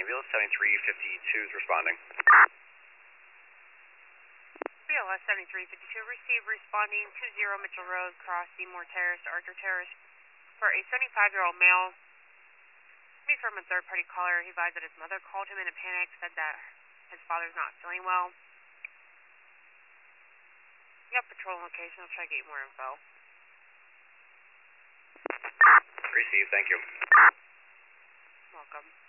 ambulance 7352 is responding. BLS 7352, receive responding 20 Mitchell Road, cross Seymour Terrace to Archer Terrace for a 75-year-old male. Me from a third-party caller. He advised that his mother called him in a panic, said that his father's not feeling well. Yep, patrol location. I'll try to get you more info. Receive, thank you. Welcome.